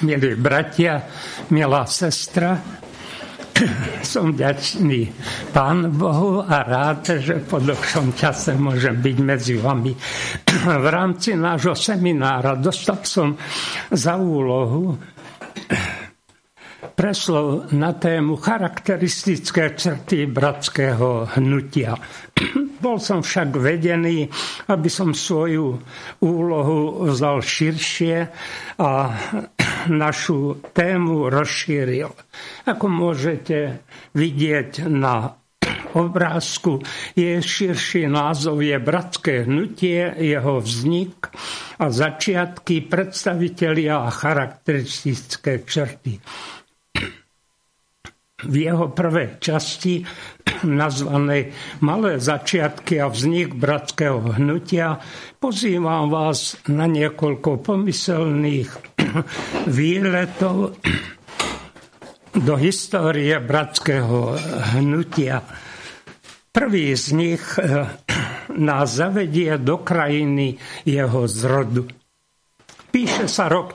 Milí bratia, milá sestra, som vďačný Pánu Bohu a rád, že po dlhšom čase môžem byť medzi vami. V rámci nášho seminára dostal som za úlohu preslov na tému charakteristické črty bratského hnutia. Bol som však vedený, aby som svoju úlohu vzal širšie a našu tému rozšíril. Ako môžete vidieť na obrázku, je širší názov je Bratské hnutie, jeho vznik a začiatky, predstavitelia a charakteristické črty. V jeho prvej časti, nazvanej Malé začiatky a vznik bratského hnutia, pozývam vás na niekoľko pomyselných výletov do histórie bratského hnutia. Prvý z nich nás zavedie do krajiny jeho zrodu. Píše sa rok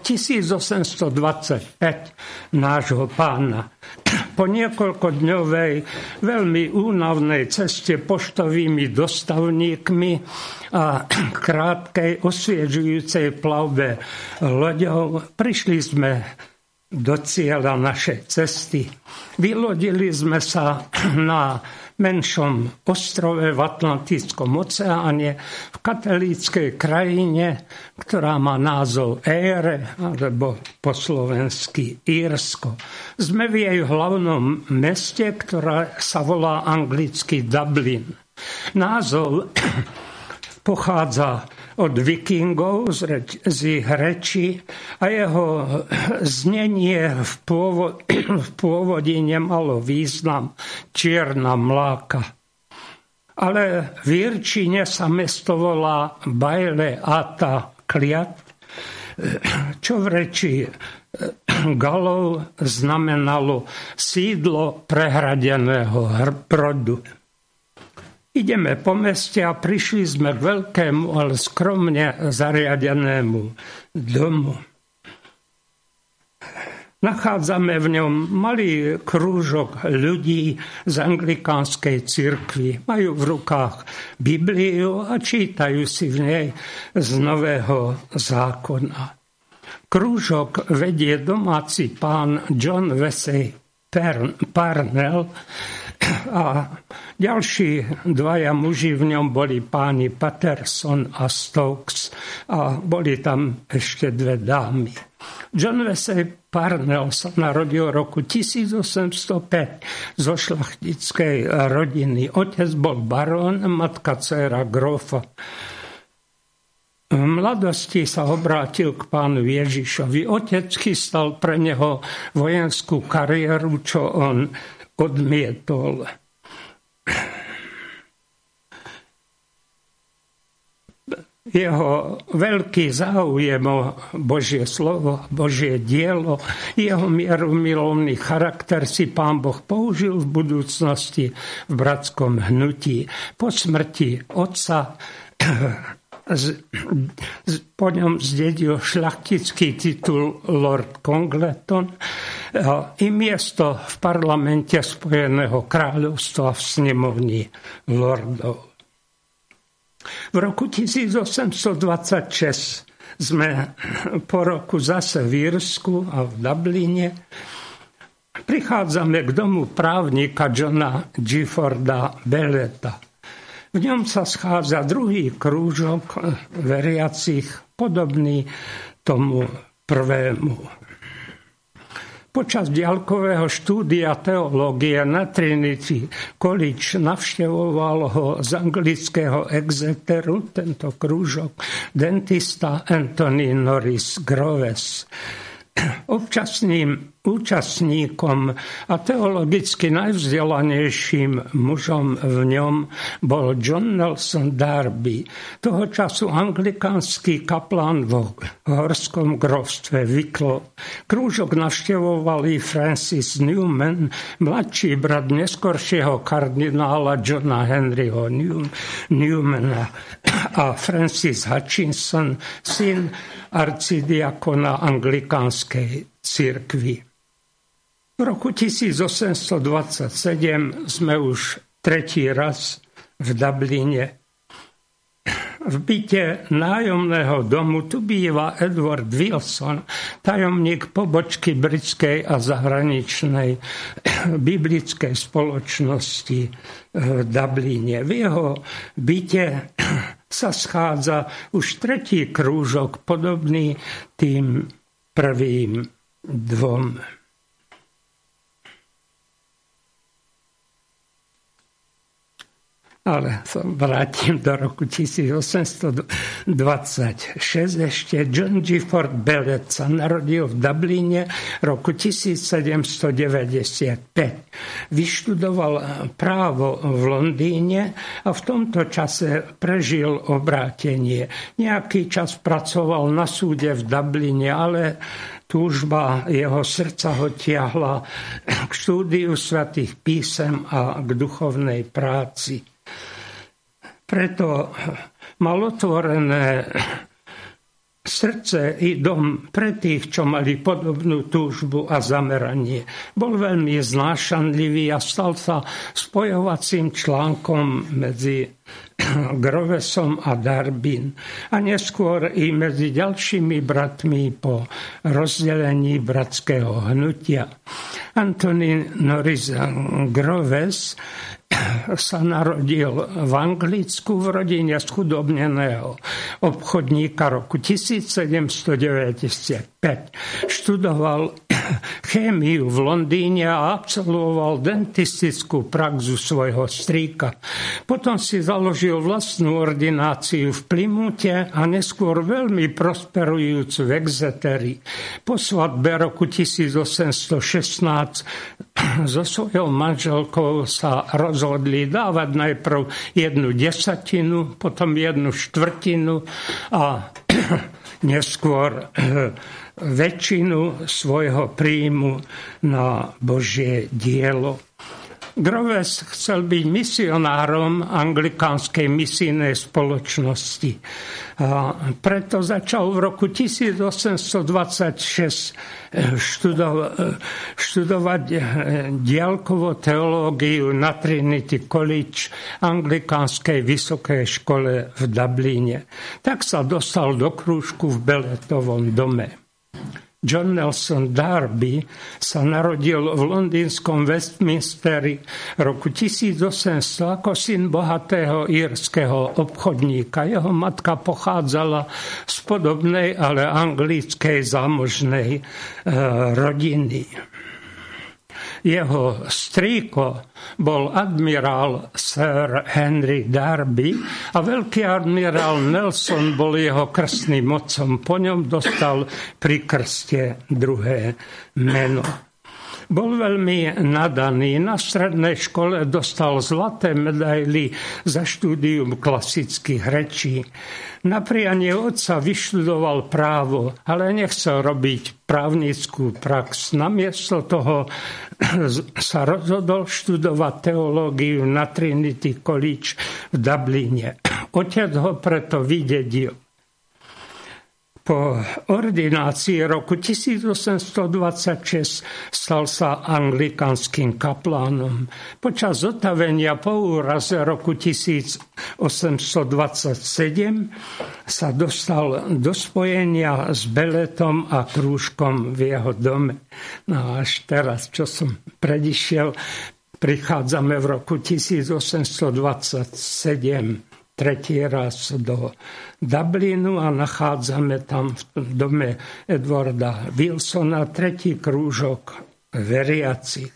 1825 nášho pána. Po niekoľkodňovej, veľmi únavnej ceste poštovými dostavníkmi a krátkej osviežujúcej plavbe loďou prišli sme do cieľa našej cesty. Vylodili sme sa na menšom ostrove v Atlantickom oceáne v katolíckej krajine, ktorá má názov Éire, alebo po slovensky Írsko. Sme v jej hlavnom meste, ktoré sa volá anglicky Dublin. Názov pochádza od vikingov z ich reči a jeho znenie v pôvode nemalo význam čierna mláka. Ale v írčine sa mesto volá Baile Ata Kliat, čo v reči Galov znamenalo sídlo prehradeného brodu. Ideme po meste a prišli sme k veľkému, ale skromne zariadenému domu. Nachádzame v ňom malý krúžok ľudí z anglikánskej cirkvi. Majú v rukách Bibliu a čítajú si v nej z Nového zákona. Krúžok vedie domáci pán John Wesley Parnell a ďalší dvaja muži v ňom boli páni Patterson a Stokes a boli tam ešte dve dámy. John Wesley Parnell sa narodil v roku 1805 zo šlachtickej rodiny. Otec bol barón, matka dcéra grófa. V mladosti sa obrátil k pánu Ježišovi. Otec chystal pre neho vojenskú kariéru, čo on odmietol. Jeho veľký záujem o Božie slovo, Božie dielo, jeho mierumilovný charakter si Pán Boh použil v budúcnosti v bratskom hnutí. Po smrti otca po ňom zdedil šľachtický titul Lord Congleton i miesto v parlamente Spojeného kráľovstva v snemovni lordov. V roku 1826 sme po roku zase v Írsku a v Dubline. Prichádzame k domu právnika Johna Gifforda Belleta. V ňom sa schádza druhý krúžok veriacich, podobný tomu prvému. Počas diaľkového štúdia teológie na Trinity College navštevoval ho z anglického Exeteru, tento krúžok, dentista Anthony Norris Groves. Občasným účastníkom a teologicky najvzdelanejším mužom v ňom bol John Nelson Darby, toho času anglikánsky kaplán vo horskom grófstve Wicklow. Krúžok navštevovali Francis Newman, mladší brat neskoršieho kardinála Johna Henryho Newmana, a Francis Hutchinson, syn arcidiakona anglikánskej cirkvi. V roku 1827 sme už tretí raz v Dubline. V byte nájomného domu tu býva Edward Wilson, tajomník pobočky britskej a zahraničnej biblickej spoločnosti v Dubline. V jeho byte sa schádza už tretí krúžok, podobný tým prvým dvom. Ale vrátim do roku 1826 ešte. John Gifford Bellet sa narodil v Dubline roku 1795. Vyštudoval právo v Londýne a v tomto čase prežil obrátenie. Nejaký čas pracoval na súde v Dubline, ale túžba jeho srdca ho tiahla k štúdiu svätých písem a k duchovnej práci. Preto mal otvorené srdce i dom pre tých, čo mali podobnú túžbu a zameranie. Bol veľmi znášanlivý a stal sa spojovacím článkom medzi Grovesom a Darbin a neskôr i medzi ďalšími bratmi po rozdelení bratského hnutia. Anthony Norris Groves sa narodil v Anglicku v rodine schudobneného obchodníka roku 1795. Študoval chémiu v Londýne a absolvoval dentistickú praxu svojho strýka. Potom si založil vlastnú ordináciu v Plymouthe a neskôr veľmi prosperujúcu v Exeteri. Po svadbe roku 1816 so svojou manželkou sa rozhodli dávať najprv 1/10, potom 1/4 a neskôr väčšinu svojho príjmu na Božie dielo. Groves chcel byť misionárom anglikánskej misijnej spoločnosti. A preto začal v roku 1826 študovať diaľkovú teológiu na Trinity College, anglikánskej vysokej škole v Dubline. Tak sa dostal do krúžku v Belletovom dome. John Nelson Darby sa narodil v londýnskom Westminsteri roku 1800 ako syn bohatého írskeho obchodníka. Jeho matka pochádzala z podobnej, ale anglickej zámožnej rodiny. Jeho strýko bol admirál Sir Henry Darby a veľký admirál Nelson bol jeho krstným otcom. Po ňom dostal pri krste druhé meno. Bol veľmi nadaný. Na strednej škole dostal zlaté medaily za štúdium klasických rečí. Na prianie otca vyštudoval právo, ale nechcel robiť právnickú prax. Namiesto toho sa rozhodol študovať teológiu na Trinity College v Dubline. Otec ho preto vydedil. Po ordinácii roku 1826 stal sa anglikánskym kaplánom. Počas zotavenia po úraze roku 1827 sa dostal do spojenia s Belletom a krúžkom v jeho dome. No až teraz, čo som predišiel, prichádzame v roku 1827 tretí raz do Dublinu a nachádzame tam v dome Edwarda Wilsona tretí krúžok veriacich.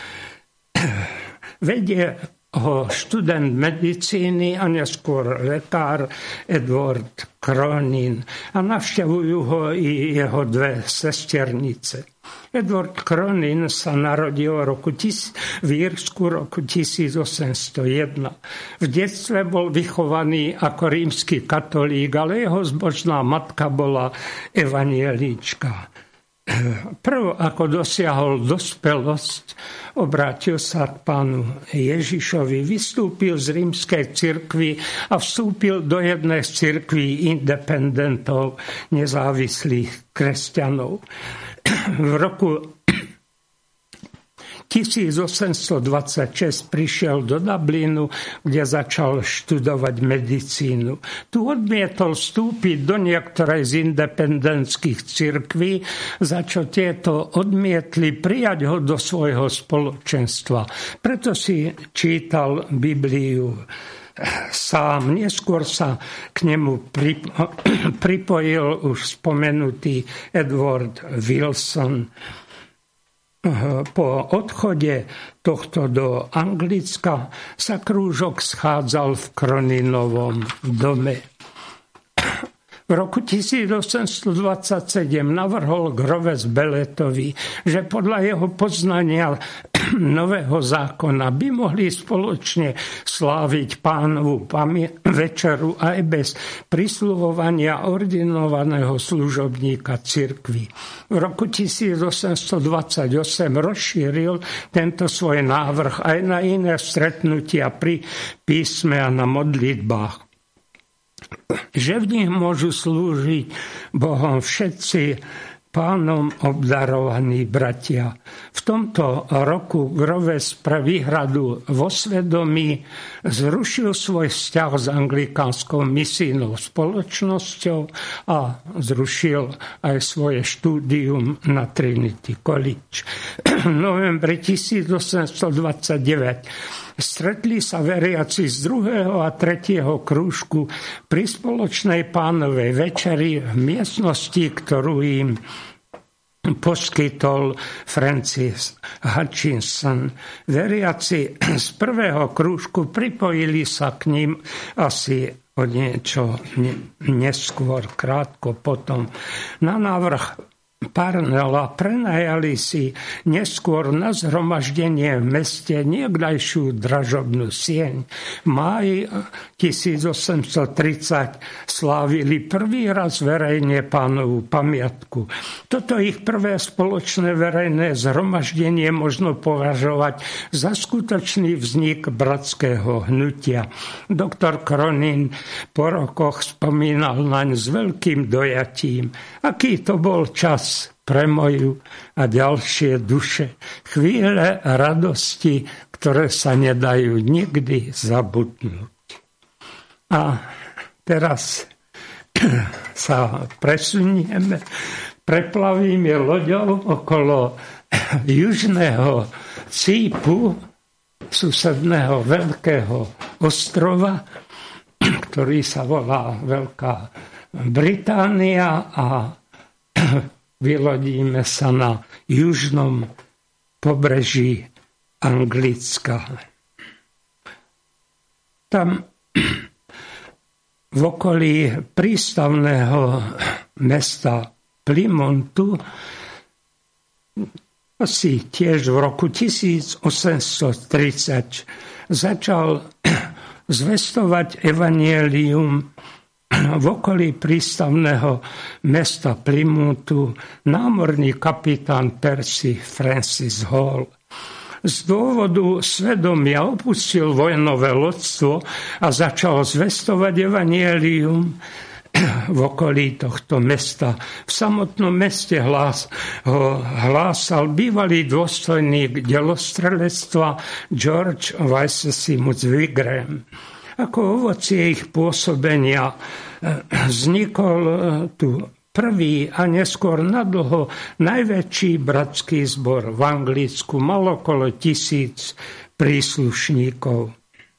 Vedie ho študent medicíny a neskôr lekár Edward Cronin a navštevujú ho i jeho dve sesternice. Edward Cronin sa narodil v Írsku roku 1801. V detstve bol vychovaný ako rímsky katolík, ale jeho zbožná matka bola evanjelička. Prv, ako dosiahol dospelosť, obrátil sa k pánu Ježišovi, vystúpil z rímskej cirkvi a vstúpil do jednej z cirkví independentov, nezávislých kresťanov. v roku 1826 prišiel do Dublinu, kde začal študovať medicínu. Tu odmietol vstúpiť do niektorej z independentských cirkví, za čo tieto odmietli prijať ho do svojho spoločenstva. Preto si čítal Bibliu sám. Neskôr sa k nemu pripojil už spomenutý Edward Wilson. Po odchode tohto do Anglicka sa krúžok schádzal v Kroninovom dome. V roku 1827 navrhol Groves Beletovi, že podľa jeho poznania nového zákona by mohli spoločne sláviť Pánovu večeru aj bez prisľubovania ordinovaného služobníka cirkvi. V roku 1828 rozšíril tento svoj návrh aj na iné stretnutia pri písme a na modlitbách, že v nich môžu slúžiť Bohom všetci Pánom obdarovaní bratia. V tomto roku Groves pre výhradu vo svedomí zrušil svoj vzťah s anglikánskou misijnou spoločnosťou a zrušil aj svoje štúdium na Trinity College. V novembri 1829 stretli sa veriaci z 2. a 3. krúžku pri spoločnej Pánovej večeri v miestnosti, ktorú im poskytol Francis Hutchinson. Veriaci z 1. krúžku pripojili sa k ním asi o niečo neskôr, krátko potom. Na návrh Parnella prenajali si neskôr na zhromaždenie v meste niekdajšiu dražobnú sieň. V máji 1830 slávili prvý raz verejne Pánovu pamiatku. Toto ich prvé spoločné verejné zhromaždenie možno považovať za skutočný vznik bratského hnutia. Doktor Cronin po rokoch spomínal naň s veľkým dojatím. Aký to bol čas pre moju a ďalšie duše. Chvíle radosti, ktoré sa nedajú nikdy zabudnúť. A teraz sa presunieme, preplavíme loďou okolo južného cípu susedného veľkého ostrova, ktorý sa volá Veľká Británia, a vylodíme sa na južnom pobreží Anglicka. Tam v okolí prístavného mesta Plymouthu asi tiež v roku 1830 začal zvestovať evanjelium v okolí prístavného mesta Plymouthu námorný kapitán Percy Francis Hall. Z dôvodu svedomia opustil vojnové lodstvo a začal zvestovať evanjelium v okolí tohto mesta. V samotnom meste hlásal bývalý dôstojník delostrelectva George Weissesimus Wigram. Ako ovocie ich pôsobenia vznikol tu prvý a neskôr nadlho najväčší bratský zbor v Anglicku. Mal okolo 1000 príslušníkov.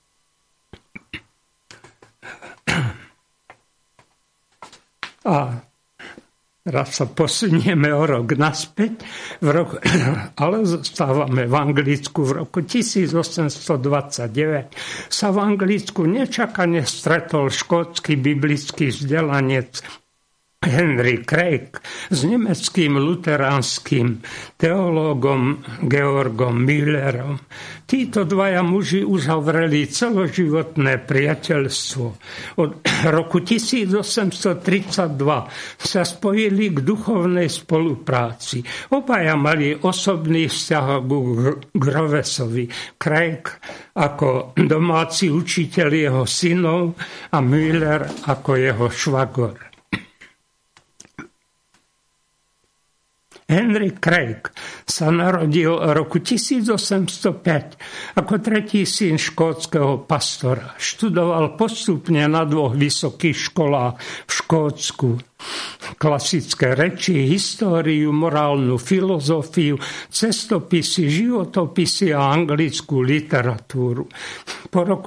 A teraz sa posunieme o rok naspäť, ale zostávame v Anglicku. V roku 1829 sa v Anglicku nečakane stretol škótsky biblický vzdelanec Henry Craig s nemeckým luteránskym teológom Georgom Müllerom. Títo dvaja muži uzavreli celoživotné priateľstvo. Od roku 1832 sa spojili k duchovnej spolupráci. Obaja mali osobný vzťah k Grovesovi. Craig ako domáci učiteľ jeho synov a Müller ako jeho švagor. Henry Craig sa narodil roku 1805 ako tretí syn škótskeho pastora. Študoval postupne na 2 vysokých školách v Škótsku. Klasické reči, históriu, morálnu filozofiu, cestopisy, životopisy a anglickú literatúru. Po roku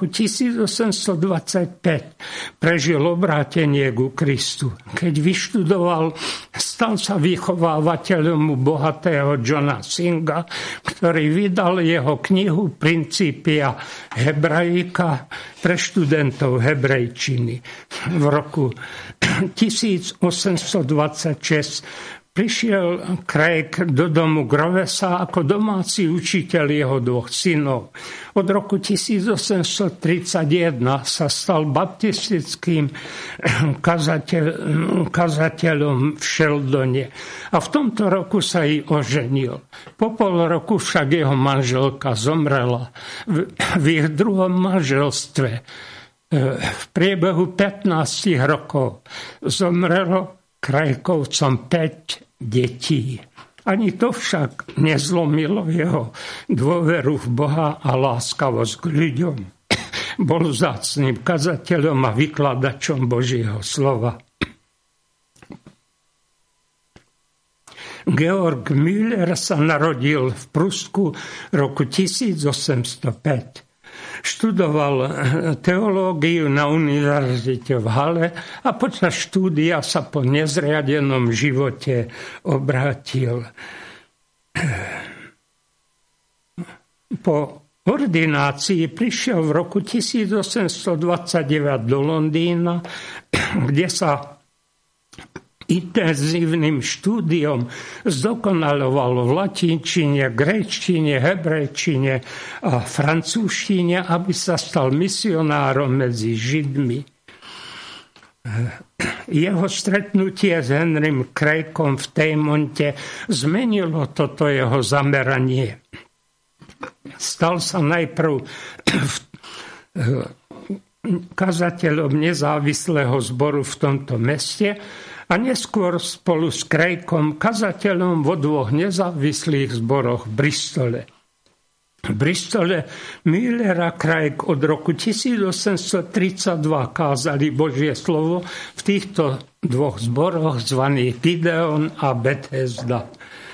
1825 prežil obrátenie ku Kristu. Keď vyštudoval, stal sa vychovávateľom bohatého Johna Singa, ktorý vydal jeho knihu Principia hebraika pre študentov hebrejčiny. V roku 1826 prišiel Craig do domu Grovesa ako domáci učiteľ jeho 2 synov. Od roku 1831 sa stal baptistickým kazateľom v Sheldone a v tomto roku sa i oženil. Po pol roku však jeho manželka zomrela. V ich druhom manželstve v priebehu 15 rokov zomrelo Krajkovcom 5 detí. Ani to však nezlomilo jeho dôveru v Boha a láskavosť k ľuďom. Bol vzácnym kazateľom a vykladačom Božieho slova. Georg Müller sa narodil v Prusku roku 1805. Študoval teológiu na univerzite v Halle a počas štúdia sa po nezriadenom živote obrátil. Po ordinácii prišiel v roku 1829 do Londýna, kde sa intenzívnym štúdiom zdokonaloval v latinčine, gréčtine, hebrejčine a francúzštine, aby sa stal misionárom medzi Židmi. Jeho stretnutie s Henrym Craigom v Teimonte zmenilo toto jeho zameranie. Stal sa najprv kazateľom nezávislého zboru v tomto meste a neskôr spolu s Craigom kazateľom vo 2 nezávislých zboroch v Bristole. V Bristole Müller a Craig od roku 1832 kázali Božie slovo v týchto 2 zboroch zvaných Gideon a Bethesda.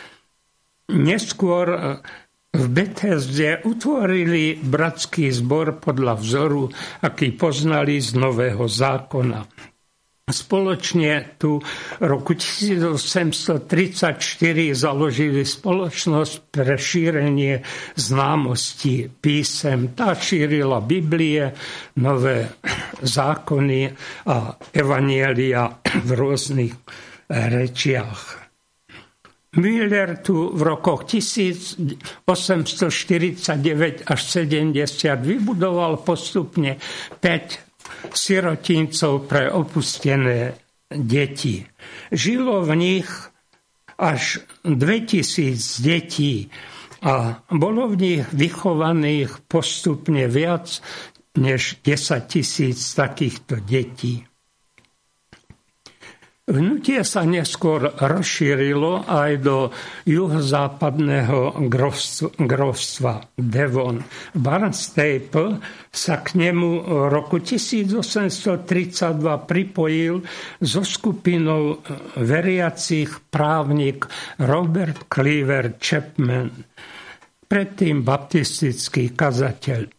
Neskôr v Bethesde utvorili bratský zbor podľa vzoru, aký poznali z Nového zákona. Spoločne tu roku 1834 založili spoločnosť pre šírenie známosti písem. Tá šírila Biblie, nové zákony a evanjelia v rôznych rečiach. Müller tu v rokoch 1849 až 70 vybudoval postupne 5 sirotincov pre opustené deti. Žilo v nich až 2000 detí a bolo v nich vychovaných postupne viac než 10 000 takýchto detí. Hnutie sa neskôr rozšírilo aj do juhozápadného grófstva Devon. Barnstaple sa k nemu v roku 1832 pripojil so skupinou veriacich právnik Robert Cleaver Chapman, predtým baptistický kazateľ.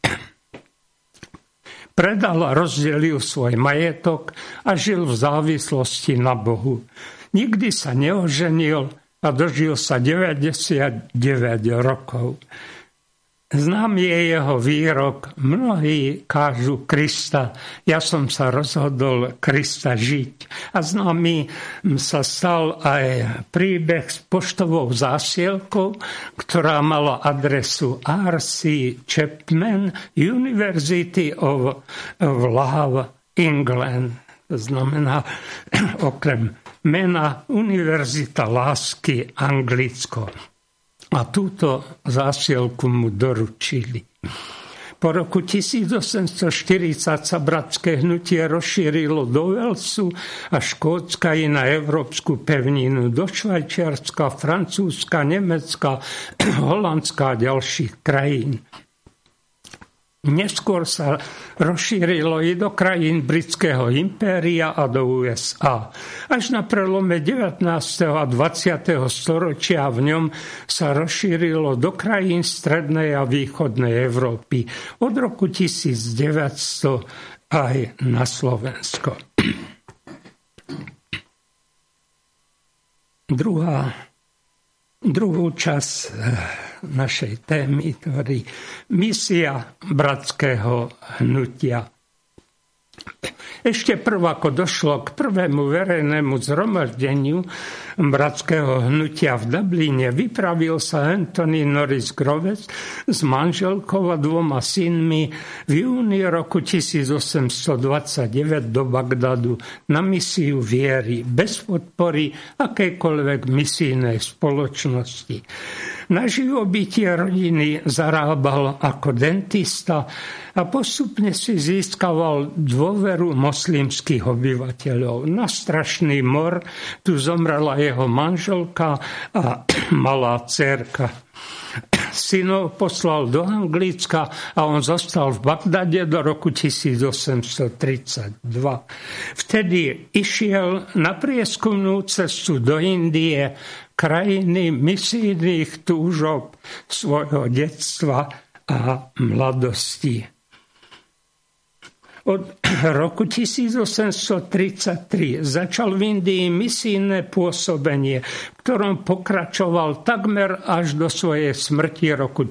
Predal a rozdelil svoj majetok a žil v závislosti na Bohu. Nikdy sa neoženil a dožil sa 99 rokov. Znám je jeho výrok, mnohí kážu Krista, ja som sa rozhodol Krista žiť. A známy sa stal aj príbeh s poštovou zásielkou, ktorá mala adresu R.C. Chapman, University of Love, England. To znamená, okrem mena Univerzita lásky Anglicko. A túto zásielku mu doručili. Po roku 1840 sa bratské hnutie rozšírilo do Walesu a Škótska i na európsku pevninu, do Švajčiarska, Francúzska, Nemecka, Holandska a ďalších krajín. Neskôr sa rozšírilo i do krajín britského impéria a do USA. Až na prelome 19. a 20. storočia v ňom sa rozšírilo do krajín strednej a východnej Európy. Od roku 1900 aj na Slovensko. Druhú časť našej témy tvorí misia bratského hnutia. Ešte prv, ako došlo k prvému verejnému zhromaždeniu bratského hnutia v Dubline, vypravil sa Anthony Norris Groves s manželkou a 2 synmi v júni roku 1829 do Bagdadu na misiu viery, bez podpory akejkoľvek misijnej spoločnosti. Na živobytie rodiny zarábal ako dentista a postupne si získaval dôveru moslimských obyvateľov. Na strašný mor tu zomrela jeho manželka a malá dcérka. Synov poslal do Anglicka a on zostal v Bagdade do roku 1832. Vtedy išiel na prieskumnú cestu do Indie, krajiny misijných túžob svojho detstva a mladosti. Od roku 1833 začal v Indii misijné pôsobenie, v ktorom pokračoval takmer až do svojej smrti roku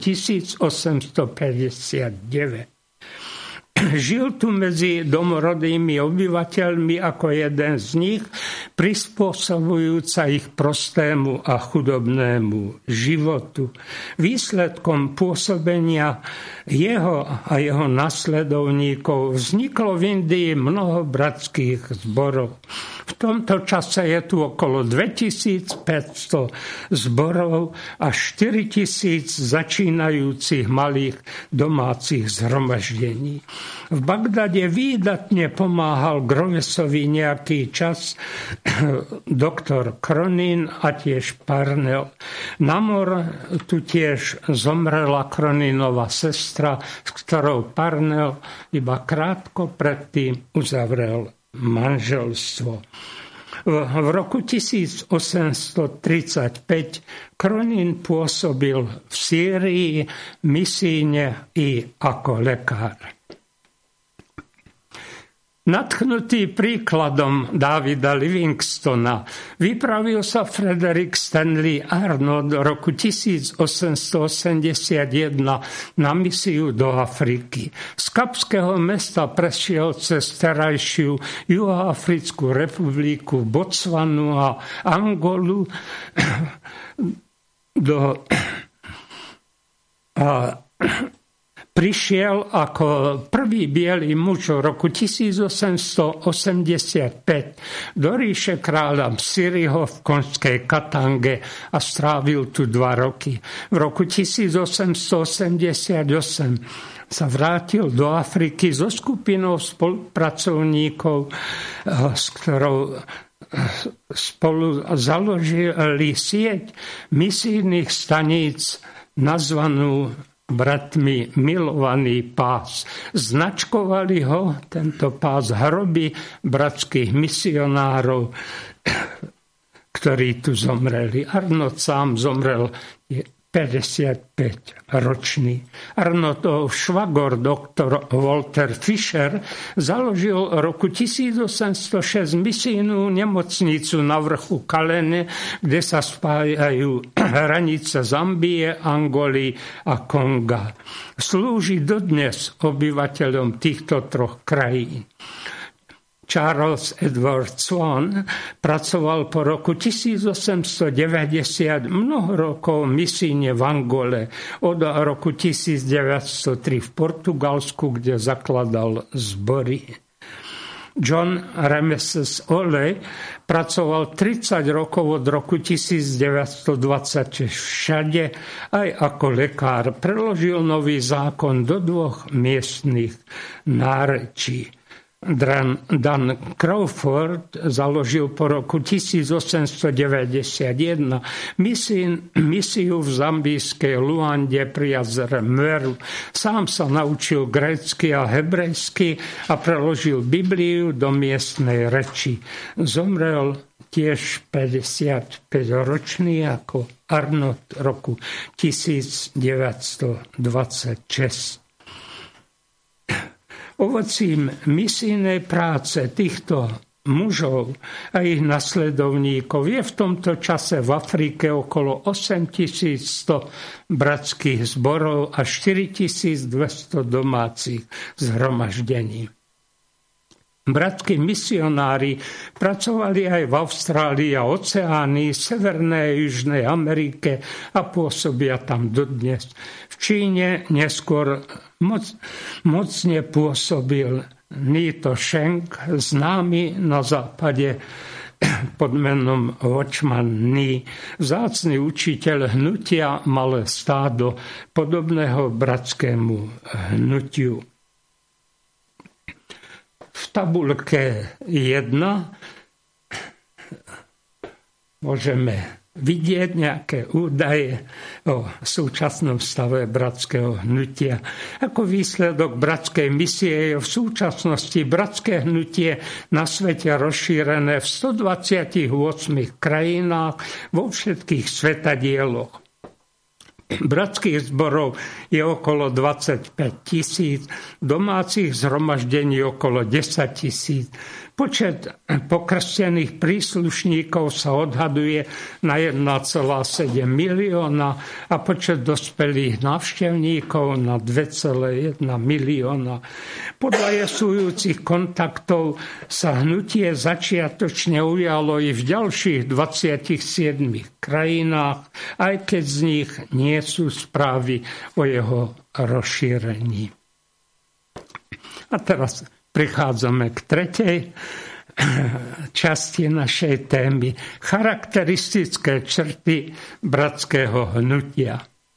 1859. Žil tu medzi domorodými obyvateľmi ako jeden z nich, prispôsobujúca ich prostému a chudobnému životu. Výsledkom pôsobenia jeho a jeho nasledovníkov vzniklo v Indii mnoho bratských zborov. V tomto čase je tu okolo 2500 zborov a 4000 začínajúcich malých domácich zhromaždení. V Bagdade výdatne pomáhal Grovesovi nejaký čas doktor Cronin a tiež Parnell. Na mor tu tiež zomrela Croninova sestra, s ktorou Parnell iba krátko predtým uzavrel manželstvo. V roku 1835 Cronin pôsobil v Sýrii misijne i ako lekár. Nadchnutý príkladom Davida Livingstona vypravil sa Frederick Stanley Arnold v roku 1881 na misiu do Afriky. Z Kapského mesta prešiel cez terajšiu Juhoafrickú republiku, Botswanu a Angolu prišiel ako prvý biely muž v roku 1885 do ríše kráľa Msiriho v konžskej Katange a strávil tu 2 roky. V roku 1888 sa vrátil do Afriky so skupinou spolupracovníkov, s ktorou spolu založili sieť misijných staníc nazvanú bratmi Milovaný pás. Značkovali ho, tento pás, hroby bratských misionárov, ktorí tu zomreli. Arnold sám zomrel 55-ročný. Arnoldov švagor, doktor Walter Fisher, založil v roku 1806 misijnú nemocnicu na vrchu Kalene, kde sa spájajú hranice Zambie, Angoly a Konga. Slúži dodnes obyvateľom týchto 3 krajín. Charles Edward Swan pracoval po roku 1890 mnoho rokov misijne v Angole, od roku 1903 v Portugalsku, kde zakladal zbory. John Remeses Oley pracoval 30 rokov od roku 1926 všade, aj ako lekár. Preložil Nový zákon do 2 miestnych nárečí. Dan Crawford založil po roku 1891 misiu v zambijskej Luande pri jazere Mweru. Sám sa naučil grécky a hebrejsky a preložil Bibliu do miestnej reči. Zomrel tiež 55-ročný ako Arnold roku 1926. Ovocím misijnej práce týchto mužov a ich nasledovníkov je v tomto čase v Afrike okolo 8100 bratských zborov a 4200 domácich zhromaždení. Bratskí misionári pracovali aj v Austrálii a Oceánii, Severnej a Južnej Amerike a pôsobia tam dodnes. V Číne neskôr mocne pôsobil Nito Sheng, známy na západe pod menom Watchman Nee, vzácny učiteľ hnutia Malé stádo, podobného bratskému hnutiu. V tabulke 1 môžeme vidieť nejaké údaje o súčasnom stave bratského hnutia. Ako výsledok bratskej misie je v súčasnosti bratské hnutie na svete rozšírené v 128 krajinách vo všetkých svetadieloch. Bratských zborov je okolo 25 000, domácich zhromaždení okolo 10 000. Počet pokrstených príslušníkov sa odhaduje na 1,7 milióna a počet dospelých návštevníkov na 2,1 milióna. Podľa jesujúcich kontaktov sa hnutie začiatočne ujalo i v ďalších 27 krajinách, aj keď z nich nie sú správy o jeho rozšírení. A teraz prichádzame k tretej časti našej témy. Charakteristické črty bratského hnutia.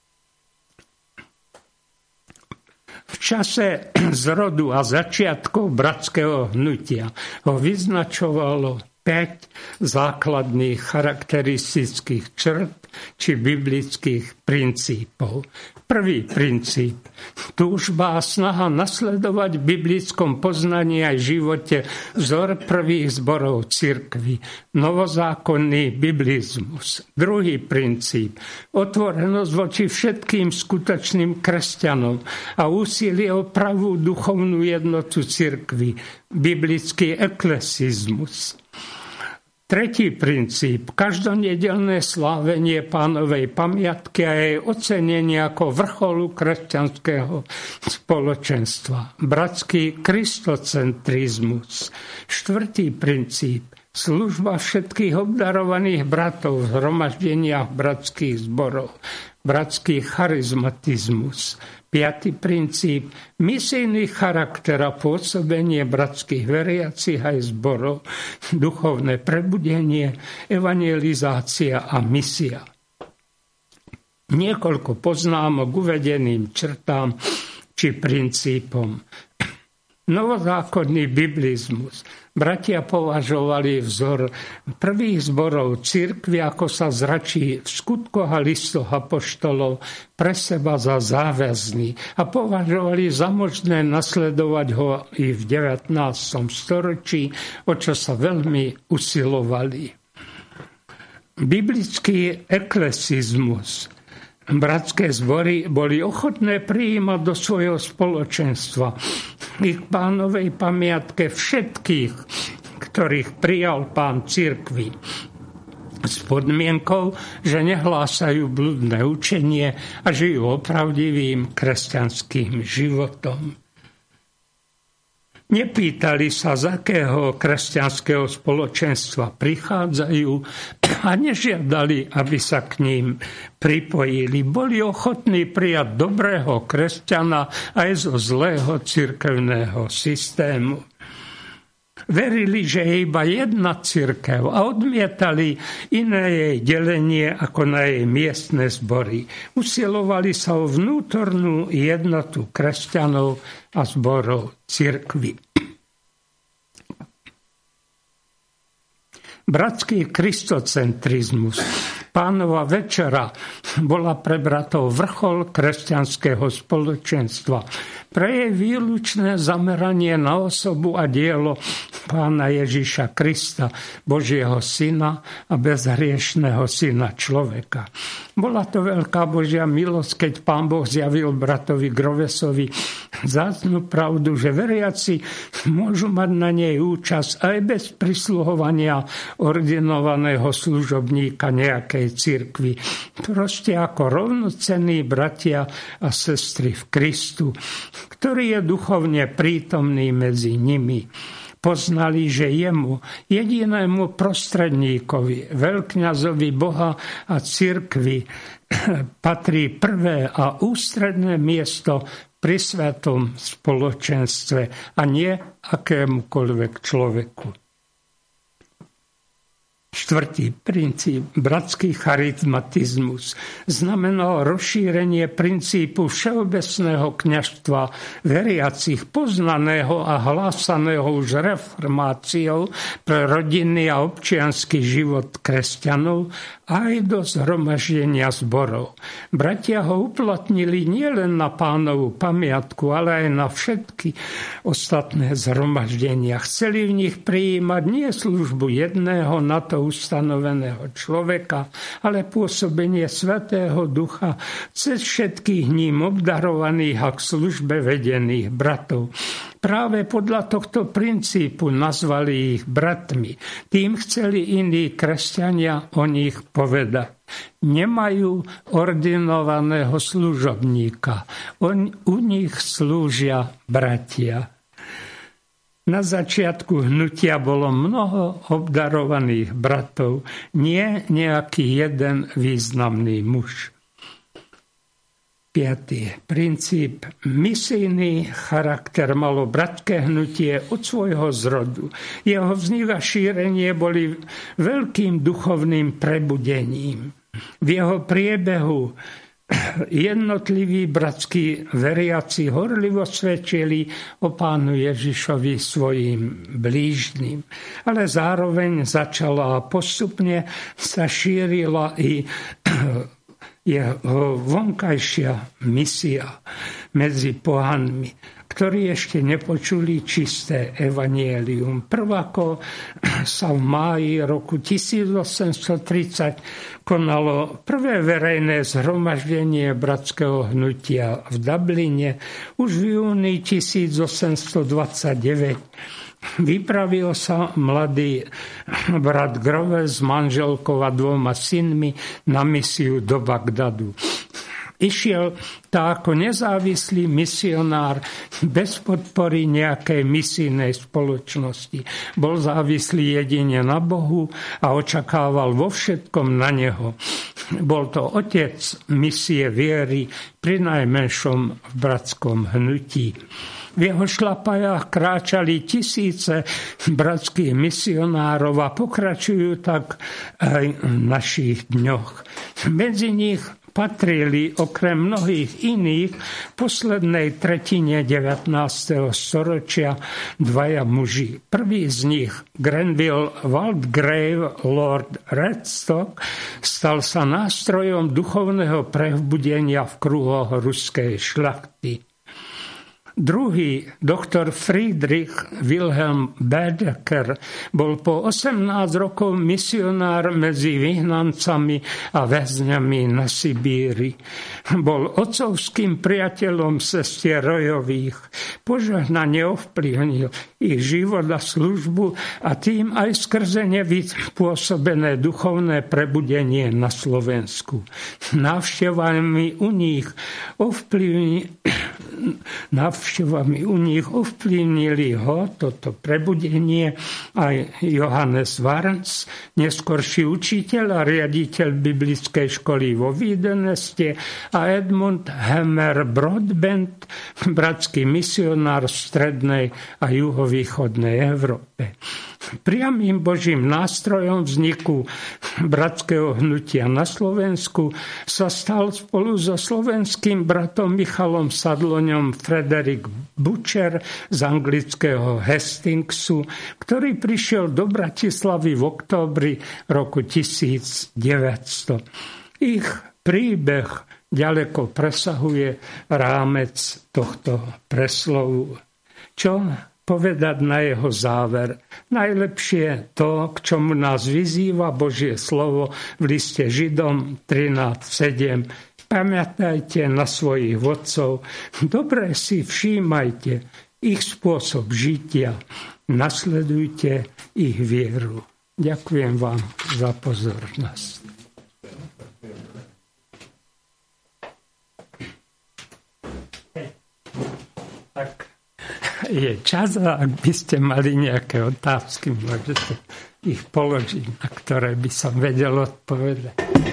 V čase zrodu a začiatkov bratského hnutia ho vyznačovalo 5 základných charakteristických črt či biblických princípov. Prvý princíp. Túžba a snaha nasledovať v biblickom poznaní aj živote vzor prvých zborov cirkvi. Novozákonný biblizmus. Druhý princíp. Otvorenosť voči všetkým skutočným kresťanom a úsilie o pravú duchovnú jednotu cirkvi. Biblický eklesizmus. Tretí princíp. Každonedeľné slávenie Pánovej pamiatky a jej ocenenie ako vrcholu kresťanského spoločenstva. Bratský kristocentrizmus. Štvrtý princíp. Služba všetkých obdarovaných bratov v zhromaždeniach bratských zborov. Bratský charizmatizmus. Piatý princíp. Misijný charakter a pôsobenie bratských veriacich aj zborov. Duchovné prebudenie, evangelizácia a misia. Niekoľko poznámok uvedeným črtám či princípom. Novozákonný biblizmus. Bratia považovali vzor prvých zborov cirkvi, ako sa zračí v skutkoch a listoch apoštolov, pre seba za záväzný a považovali za možné nasledovať ho i v 19. storočí, o čo sa veľmi usilovali. Biblický eklesizmus. Bratské zbory boli ochotné prijímať do svojho spoločenstva ich Pánovej pamiatke všetkých, ktorých prijal Pán cirkvi. S podmienkou, že nehlásajú bludné učenie a žijú opravdivým kresťanským životom. Nepýtali sa, z akého kresťanského spoločenstva prichádzajú a nežiadali, aby sa k ním pripojili. Boli ochotní prijať dobrého kresťana aj zo zlého cirkevného systému. verili, že je iba jedna cirkev a odmietali iné jej delenie ako na jej miestne zbory. Usilovali sa o vnútornú jednotu kresťanov a zborov cirkvi. Bratský kristocentrizmus, Pánova večera, bola pre bratov vrchol kresťanského spoločenstva. Pre jej výlučné zameranie na osobu a dielo Pána Ježiša Krista, Božieho syna a bezhriešného syna človeka. Bola to veľká Božia milosť, keď Pán Boh zjavil bratovi Grovesovi vzácnu pravdu, že veriaci môžu mať na nej účasť aj bez prisluhovania ordinovaného služobníka nejakej cirkvi. Proste ako rovnocenní bratia a sestry v Kristu, ktorý je duchovne prítomný medzi nimi. Poznali, že jemu, jedinému prostredníkovi, veľkňazovi Boha a cirkvi, patrí prvé a ústredné miesto pri svetom spoločenstve a nie akémukoľvek človeku. Štvrtý princíp, bratský charizmatizmus, znamenal rozšírenie princípu všeobecného kňazstva veriacich, poznaného a hlásaného už reformáciou pre rodinný a občiansky život kresťanov aj do zhromaždenia zborov. Bratia ho uplatnili nielen na Pánovu pamiatku, ale aj na všetky ostatné zhromaždenia. Chceli v nich prijímať nie službu jedného na to ustanoveného človeka, ale pôsobenie Svätého Ducha cez všetkých ním obdarovaných a k službe vedených bratov. Práve podľa tohto princípu nazvali ich bratmi. Tým chceli iní kresťania o nich povedať. Nemajú ordinovaného služobníka. U nich slúžia bratia. Na začiatku hnutia bolo mnoho obdarovaných bratov, nie nejaký jeden významný muž. 5. princíp. Misijný charakter malo bratské hnutie od svojho zrodu. Jeho vznik a šírenie boli veľkým duchovným prebudením. V jeho priebehu jednotliví bratskí veriaci horlivo svedčili o Pánu Ježišovi svojim blížnym. Ale zároveň začala a postupne sa šírila i jeho vonkajšia misia medzi pohanmi, ktorí ešte nepočuli čisté evanielium. Prvako sa v máji roku 1830 konalo prvé verejné zhromaždenie bratského hnutia v Dubline. Už v júni 1829 vypravil sa mladý brat Groves s manželkou a 2 synmi na misiu do Bagdadu. Išiel tak ako nezávislý misionár bez podpory nejakej misijnej spoločnosti. Bol závislý jedine na Bohu a očakával vo všetkom na Neho. Bol to otec misie viery, prinajmenšom v bratskom hnutí. V jeho šlapajách kráčali tisíce bratských misionárov a pokračujú tak aj v našich dňoch. Medzi nich patrili okrem mnohých iných v poslednej tretine 19. storočia 2 muži. Prvý z nich, Grenville Waldegrave Lord Redstock, stal sa nástrojom duchovného prebudenia v kruhoch ruskej šľachty. Druhý, doktor Friedrich Wilhelm Baedeker, bol po 18 rokov misionár medzi vyhnancami a väzňami na Sibíri. Bol otcovským priateľom sestier Rojových. Požehnanie ovplyvnil ich život a službu a tým aj skrze nevypôsobené duchovné prebudenie na Slovensku. Návštevami u nich návštevami u nich ovplyvnili ho toto prebudenie aj Johannes Warns, neskorší učiteľ a riaditeľ biblickej školy vo Wiedeneste a Edmund Hemmer Broadbent, bratský misionár v strednej a juhovýchodnej Európe. Priamým Božím nástrojom vzniku bratského hnutia na Slovensku sa stal spolu so slovenským bratom Michalom Sadloňom Frederik Butcher z anglického Hastingsu, ktorý prišiel do Bratislavy v októbri roku 1900. Ich príbeh ďaleko presahuje rámec tohto preslovu. Čo povedať na jeho záver? Najlepšie to, k čomu nás vyzýva Božie slovo v liste Židom 13:7. Pamätajte na svojich vodcov, dobre si všímajte ich spôsob žitia, nasledujte ich vieru. Ďakujem vám za pozornosť. Tak je čas, a ak by ste mali nejaké otázky, môžete ich položiť, na ktoré by som vedel odpovedať.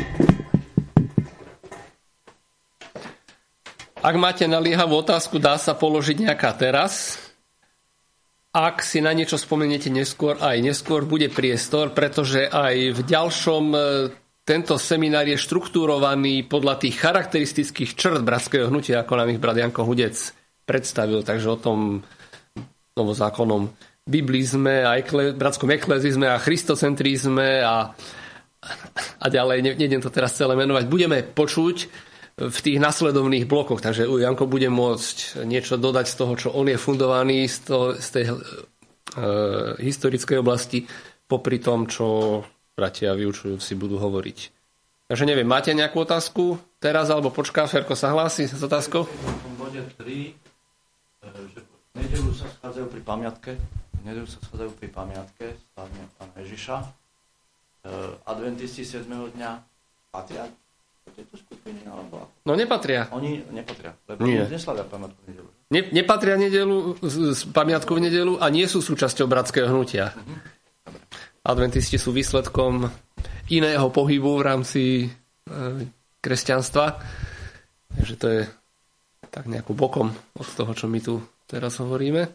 Ak máte naliehavú otázku, dá sa položiť nejaká teraz. Ak si na niečo spomeniete neskôr, aj neskôr bude priestor, pretože aj v ďalšom tento seminár je štruktúrovaný podľa tých charakteristických črt bratského hnutia, ako nám ich brat Janko Hudec predstavil, takže o tom novozákonnom biblizme a bratskom eklezizme a christocentrizme a ďalej, nejdem to teraz celé menovať, budeme počuť v tých nasledovných blokoch, takže Janko bude môcť niečo dodať z toho, čo on je fundovaný z tej historickej oblasti, popri tom, čo bratia vyučujúci budú hovoriť. Takže neviem, máte nejakú otázku teraz, alebo počká, Ferko sa hlási s otázkou? V bode 3, že v nedeľu sa schádzajú pri pamiatke slávenia pána Ježiša. Adventisti 7. dňa patria do tejto skupiny, alebo? No nepatria. Oni nepatria, lebo neslavia pamiatku v nedeľu. Nepatria pamiatku v nedeľu a nie sú súčasťou bratského hnutia. Adventisti sú výsledkom iného pohybu v rámci kresťanstva. Takže to je tak nejako bokom od toho, čo my tu teraz hovoríme.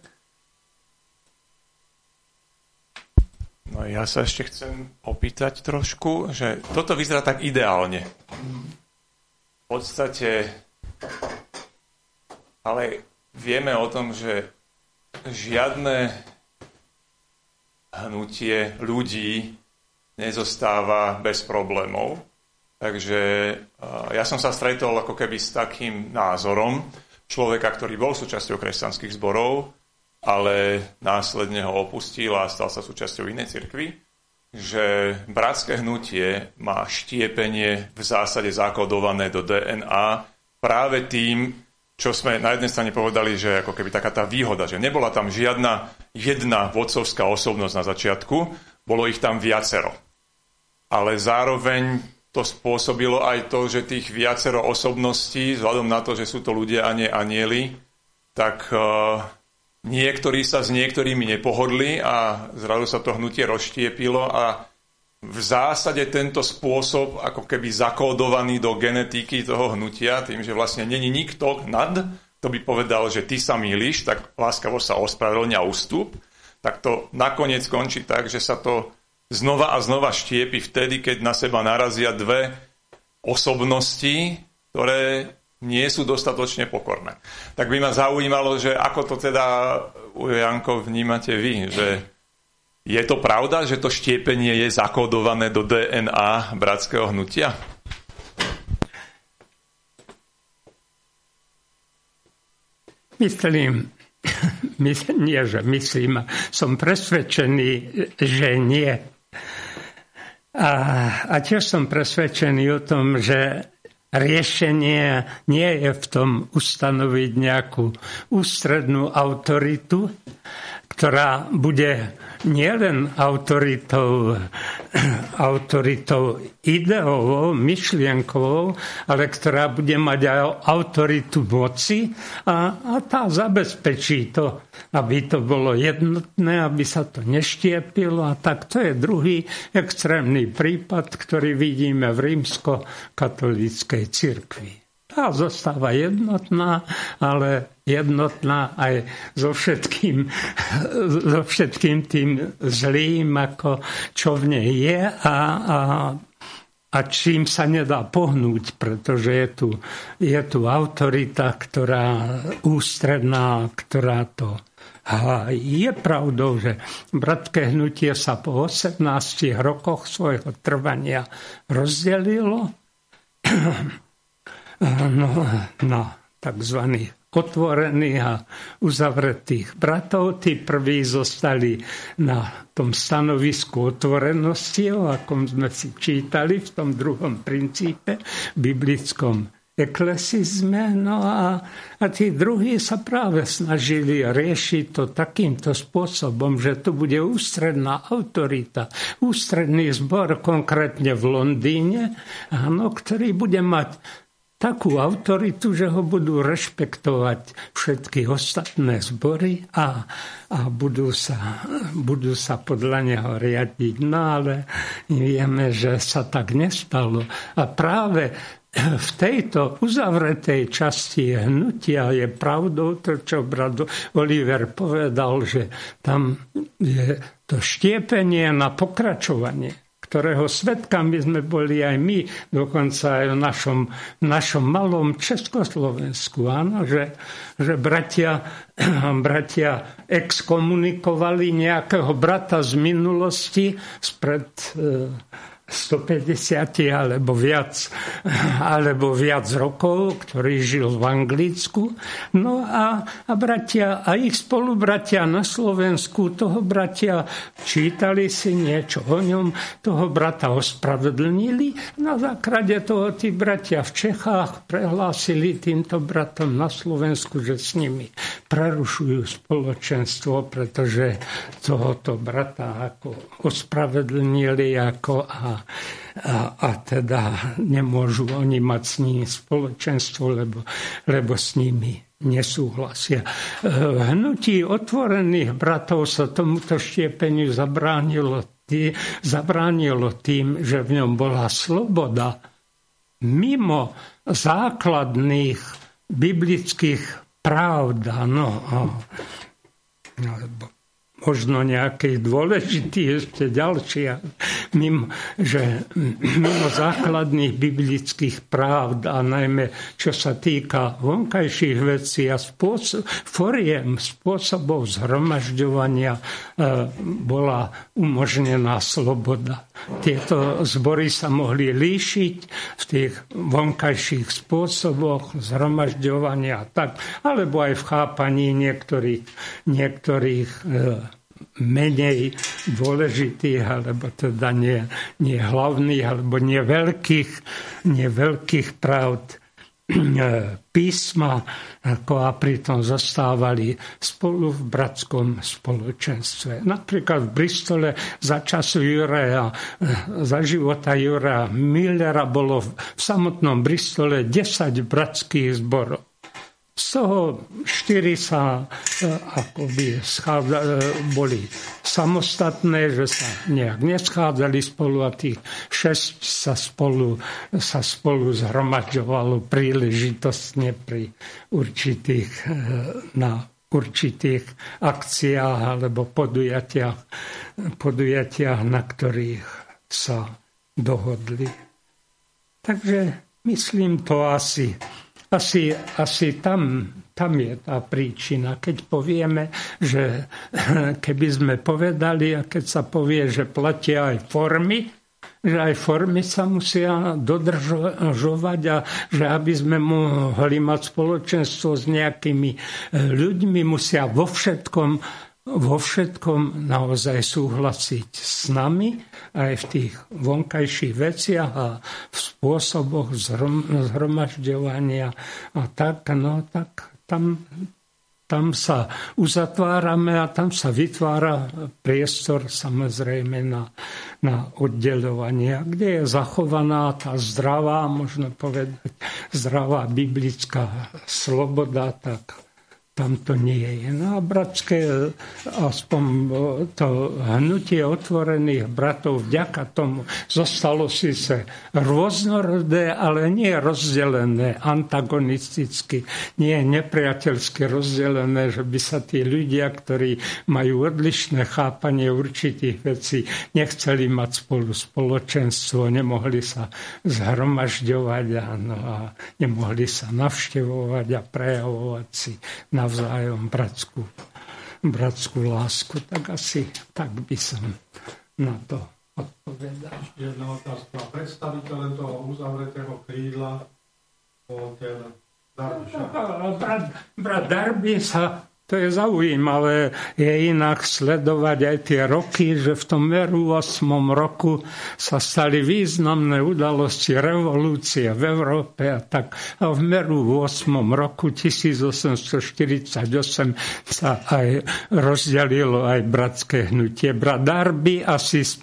No ja sa ešte chcem opýtať trošku, že toto vyzerá tak ideálne. V podstate, ale vieme o tom, že žiadne hnutie ľudí nezostáva bez problémov. Takže ja som sa stretol ako keby s takým názorom človeka, ktorý bol súčasťou kresťanských zborov, ale následne ho opustil a stal sa súčasťou inej cirkvi, že bratské hnutie má štiepenie v zásade zakodované do DNA práve tým, čo sme na jednej strane povedali, že ako keby taká tá výhoda, že nebola tam žiadna jedna vodcovská osobnosť na začiatku, bolo ich tam viacero. Ale zároveň to spôsobilo aj to, že tých viacero osobností, vzhľadom na to, že sú to ľudia a nie anjeli, tak niektorí sa s niektorými nepohodli a zrazu sa to hnutie rozštiepilo a v zásade tento spôsob ako keby zakódovaný do genetiky toho hnutia, tým, že vlastne není nikto nad, to by povedal, že ty sa mýliš, tak láskavo sa ospravedlňa a ústup, tak to nakoniec končí tak, že sa to znova a znova štiepi vtedy, keď na seba narazia dve osobnosti, ktoré nie sú dostatočne pokorné. Tak by ma zaujímalo, že ako to teda, Janko, vnímate vy, že je to pravda, že to štiepenie je zakódované do DNA bratského hnutia? Som presvedčený, že nie. A tiež som presvedčený o tom, že riešenie nie je v tom ustanoviť nejakú ústrednú autoritu, ktorá bude nielen autoritou autoritou ideovou, myšlienkovou, ale ktorá bude mať aj autoritu moci a tá zabezpečí to, aby to bolo jednotné, aby sa to neštiepilo. A tak to je druhý extrémny prípad, ktorý vidíme v rímsko-katolíckej cirkvi. Tá zostáva jednotná, ale jednotná aj so všetkým tým zlým, ako čo v nej je a čím sa nedá pohnúť, pretože je tu autorita, ktorá ústredná, ktorá to je pravdou, že bratské hnutie sa po 18 rokoch svojho trvania rozdelilo na takzvaných otvorených a uzavretých bratov. Tí prví zostali na tom stanovisku otvorenosti, o akom sme si čítali v tom druhom princípe, biblickom eklesizme. No a tí druhí sa práve snažili riešiť to takýmto spôsobom, že tu bude ústredná autorita, ústredný zbor, konkrétne v Londýne, ktorý bude mať takú autoritu, že ho budú rešpektovať všetky ostatné zbory a budú sa podľa neho riadiť. No ale vieme, že sa tak nestalo. A práve v tejto uzavretej časti hnutia je pravdou to, čo brat Oliver povedal, že tam je to štiepenie na pokračovanie, ktorého svedkami sme boli aj my, dokonca aj v našom malom Československu. Áno, že bratia exkomunikovali nejakého brata z minulosti spred 150 alebo viac rokov, ktorý žil v Anglicku. No a bratia a ich spolubratia na Slovensku, toho bratia čítali si niečo o ňom, toho brata ospravedlnili. Na základe toho tí bratia v Čechách prehlásili týmto bratom na Slovensku, že s nimi prerušujú spoločenstvo, pretože tohoto brata ako ospravedlnili a teda nemôžu oni mať s nimi spoločenstvo, lebo s nimi nesúhlasia. V hnutí otvorených bratov sa tomuto štiepeniu zabránilo tým, že v ňom bola sloboda mimo základných biblických pravd. Možno nejaký dôležitý ešte ďalší, mimo základných biblických pravd a najmä čo sa týka vonkajších vecí a spôsobov zhromažďovania bola umožnená sloboda. Tieto zbory sa mohli líšiť v tých vonkajších spôsoboch zhromažďovania alebo aj v chápaní niektorých menej dôležitých, alebo teda nie hlavných, alebo nie veľkých pravd písma, a pritom zostávali spolu v bratskom spoločenstve. Napríklad v Bristole za času za života Juraja Millera bolo v samotnom Bristole 10 bratských zborov. Z toho 4 sa akoby boli samostatné, že sa nejak neschádzali spolu a tých 6 sa spolu zhromažďovalo príležitostne pri na určitých akciách alebo podujatiach, na ktorých sa dohodli. Takže myslím to asi tam je tá príčina. Keď povieme, že keby sme povedali, a keď sa povie, že platia aj formy, že aj formy sa musia dodržovať a že aby sme mohli mať spoločenstvo s nejakými ľuďmi, musia vo všetkom naozaj súhlasiť s nami, aj v tých vonkajších veciach a v spôsoboch zhromažďovania a tak tam tam sa uzatvárame a tam sa vytvára priestor samozrejme na oddeľovanie. A kde je zachovaná tá zdravá, možno povedať, zdravá biblická sloboda, tak tam to nie je. No a bratské, aspoň to hnutie otvorených bratov vďaka tomu zostalo síce rôznorodé, ale nie rozdelené antagonisticky, nie nepriateľsky rozdelené, že by sa tí ľudia, ktorí majú odlišné chápanie určitých vecí, nechceli mať spolu spoločenstvo, nemohli sa zhromažďovať a nemohli sa navštevovať a prejavovať si navzájom bratskú lásku. Tak asi tak by som na to odpovedal. Ešte jedna otázka. Predstaviteľem toho uzavretého krídla bol ten Darby. Brat Darby sa, to je zaujímavé, je inak sledovať aj tie roky, že v tom veru 8. roku sa stali významné udalosti revolúcie v Európe a tak. A v meru 8. roku 1848 sa aj rozdelilo aj bratské hnutie. Brat Darby asi s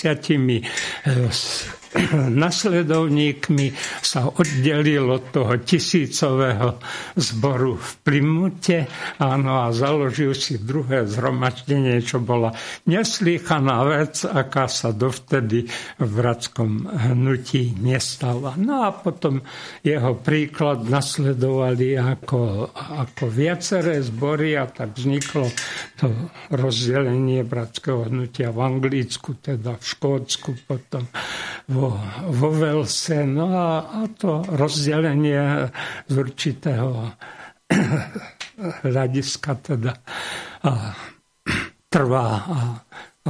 50 nasledovníkmi sa oddelil od toho 1000-ového zboru v Plymouth, áno, a založil si druhé zhromaždenie, čo bola neslýchaná vec, aká sa dovtedy v bratskom hnutí nestala. No a potom jeho príklad nasledovali ako viaceré zbory a tak vzniklo to rozdelenie bratského hnutia v Anglicku, teda v Škótsku, potom vo Velse. No a to rozdelenie z určitého hľadiska teda trvá a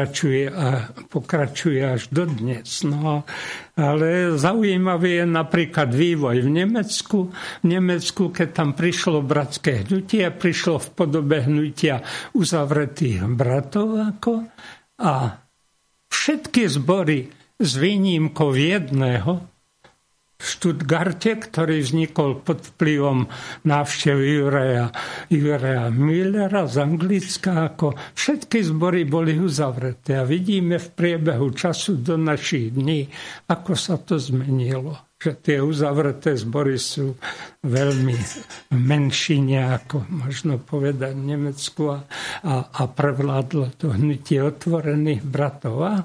pokračuje až dodnes. No, ale zaujímavý je napríklad vývoj v Nemecku. V Nemecku, keď tam prišlo bratské hnutie, prišlo v podobe hnutia uzavretých bratov a všetky zbory s výnimkou jedného v Stuttgarte, ktorý vznikol pod vplyvom návštev Juraja Müllera z Anglicka, ako všetky zbory boli uzavreté. A vidíme v priebehu času do našich dní, ako sa to zmenilo. Že tie uzavreté zbory sú veľmi v menšine, ako možno povedať v Nemecku, a prevládlo to hnutie otvorených bratov.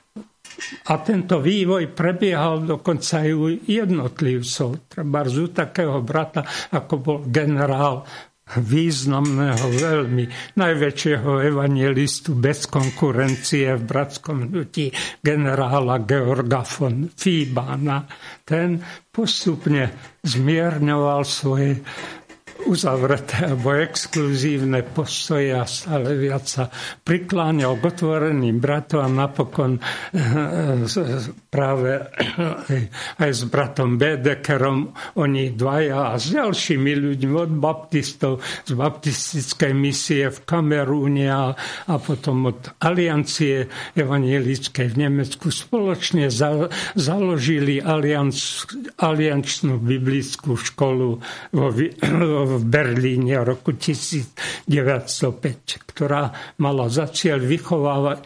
A tento vývoj prebiehal dokonca aj u jednotlivcov. Treba z takého brata, ako bol generál významného veľmi, najväčšieho evangelistu bez konkurencie v bratskom hnutí, generála Georga von Fíbana. Ten postupne zmierňoval svoje uzavreté alebo exkluzívne postoje a stále viac sa prikláňal k otvoreným bratom a napokon práve aj s bratom Bedekerom oni dvaja a s ďalšími ľuďmi od baptistov z baptistickej misie v Kamerúne a potom od Aliancie evangelickej v Nemecku spoločne založili aliančnú biblickú školu v Berlíne v roku 1905, ktorá mala za cieľ vychovávať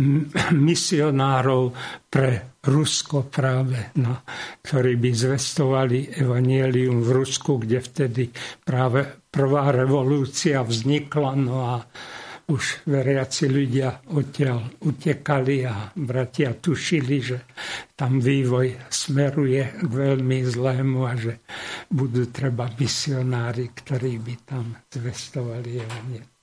misionárov pre Rusko práve, ktorí by zvestovali evanjelium v Rusku, kde vtedy práve prvá revolúcia vznikla, no a už veriaci ľudia odtiaľ utekali a bratia tušili, že tam vývoj smeruje k veľmi zlému a že budú treba misionári, ktorí by tam zvestovali evanjelium.